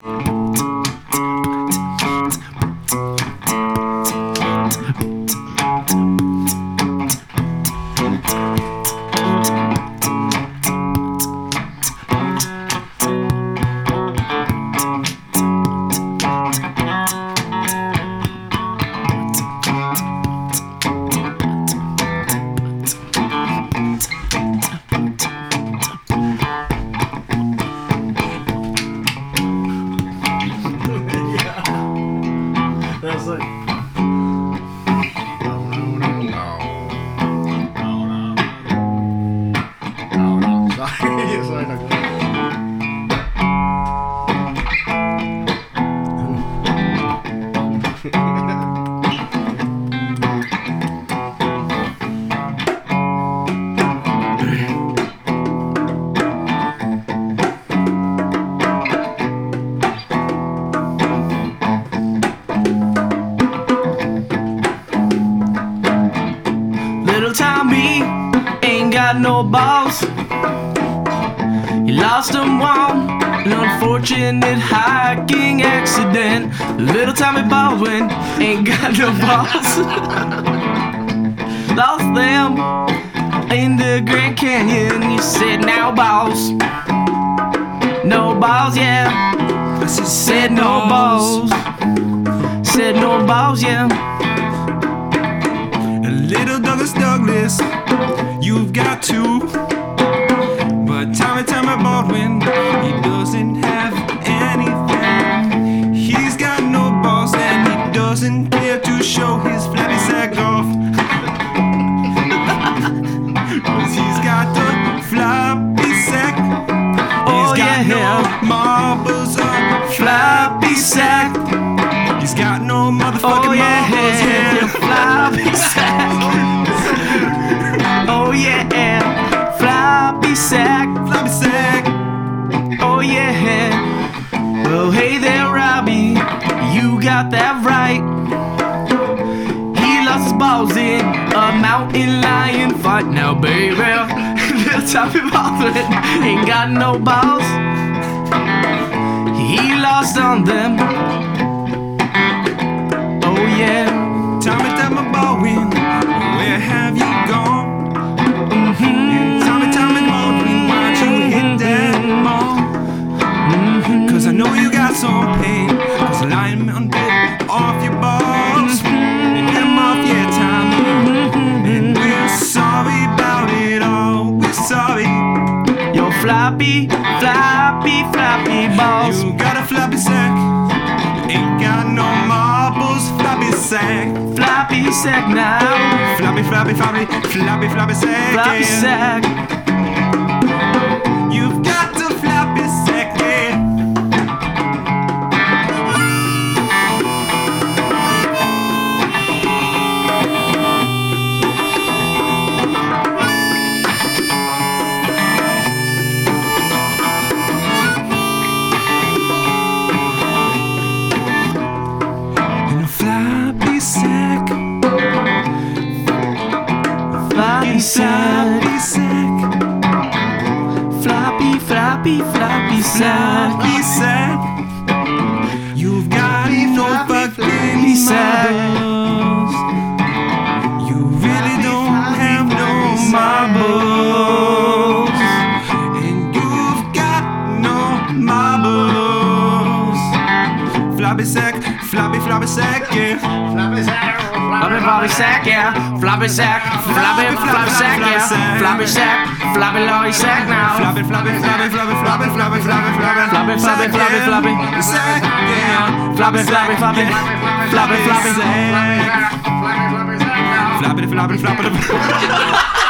That's like. Little Tommy ain't got no balls. He lost them one, an unfortunate hiking accident. Little Tommy Baldwin ain't got no balls. Lost them in the Grand Canyon. You said no balls. No balls, yeah. I said no balls. Said no balls, yeah. Little Douglas, you've got two. But Tommy Baldwin, he doesn't have anything. He's got no balls and he doesn't care to show his flabby sack off. Cause he's got the floppy sack. Oh, He's got yeah. no marbles or floppy sack. He's got no motherfucking marbles, yeah. Floppy sack. Oh yeah, floppy sack. Floppy sack. Oh yeah. Oh hey there, Robbie, you got that right. He lost his balls in a mountain lion fight. Now baby, little Tommy Baldwin ain't got no balls. He lost on them. Oh yeah. Tommy Baldwin, where have you gone? Tommy Baldwin, why'd you hit that mall? Cause I know you got some pain. Cause the lineman bit off your balls. And hit him off, yeah, Tommy. And we're sorry about it all. We're sorry. Your floppy balls. You got a floppy sack. Ain't got no marbles, floppy sack. Floppy sack now. Floppy sack. Floppy Yeah. sack. You've got the floppy sack, yeah. And a floppy sack. Floppy sack. Floppy sack. Floppy sack. Floppy sack. You've got no fucking sack. marbles. You really don't have no marbles. And you've got no marbles. Floppy sack, floppy sack, yeah. Floppy sack, yeah. Floppy sack, floppy sack, yeah. Floppy sack, floppy sack now. Floppy sack, yeah. Floppy. Floppy.